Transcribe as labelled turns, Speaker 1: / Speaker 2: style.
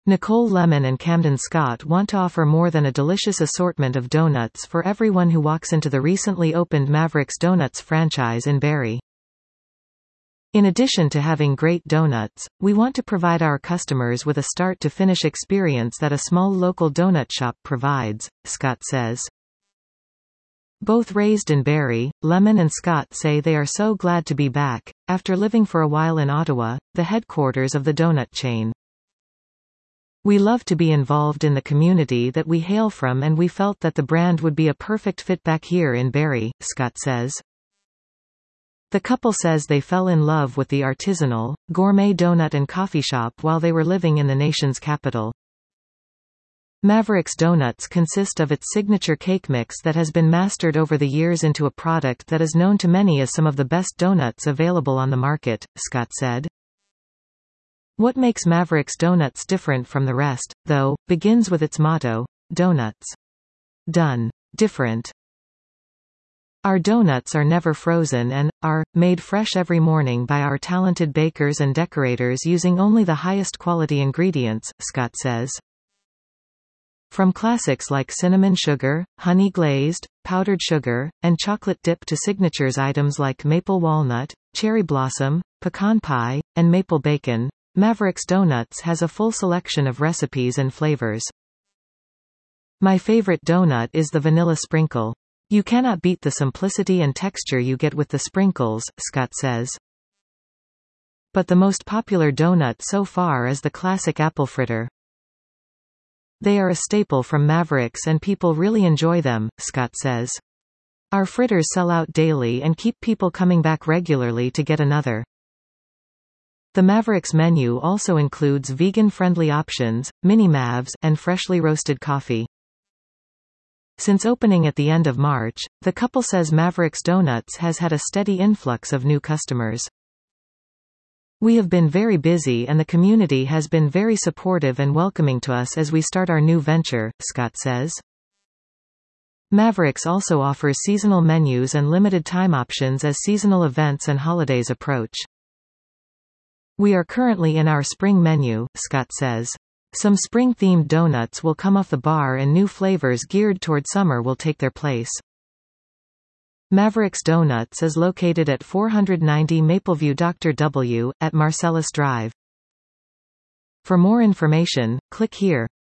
Speaker 1: Nicole Lemon and Camden Scott want to offer more than a delicious assortment of donuts for everyone who walks into the recently opened Mavericks Donuts franchise in Barrie. In addition to having great donuts, we want to provide our customers with a start-to-finish experience that a small local donut shop provides, Scott says. Both raised in Barrie, Lemon and Scott say they are so glad to be back, after living for a while in Ottawa, the headquarters of the donut chain. We love to be involved in the community that we hail from, and we felt that the brand would be a perfect fit back here in Barrie, Scott says. The couple says they fell in love with the artisanal, gourmet donut and coffee shop while they were living in the nation's capital. Mavericks Donuts consist of its signature cake mix that has been mastered over the years into a product that is known to many as some of the best donuts available on the market, Scott said. What makes Mavericks Donuts different from the rest, though, begins with its motto, "Donuts done different." Our donuts are never frozen and are made fresh every morning by our talented bakers and decorators using only the highest quality ingredients, Scott says. From classics like cinnamon sugar, honey glazed, powdered sugar, and chocolate dip to signatures items like maple walnut, cherry blossom, pecan pie, and maple bacon, Mavericks Donuts has a full selection of recipes and flavors. My favorite donut is the vanilla sprinkle. You cannot beat the simplicity and texture you get with the sprinkles, Scott says. But the most popular donut so far is the classic apple fritter. They are a staple from Mavericks and people really enjoy them, Scott says. Our fritters sell out daily and keep people coming back regularly to get another. The Mavericks menu also includes vegan-friendly options, mini Mavs, and freshly roasted coffee. Since opening at the end of March, the couple says Mavericks Donuts has had a steady influx of new customers. We have been very busy and the community has been very supportive and welcoming to us as we start our new venture, Scott says. Mavericks also offers seasonal menus and limited time options as seasonal events and holidays approach. We are currently in our spring menu, Scott says. Some spring-themed donuts will come off the bar and new flavors geared toward summer will take their place. Mavericks Donuts is located at 490 Mapleview Dr. W, at Marcellus Drive. For more information, click here.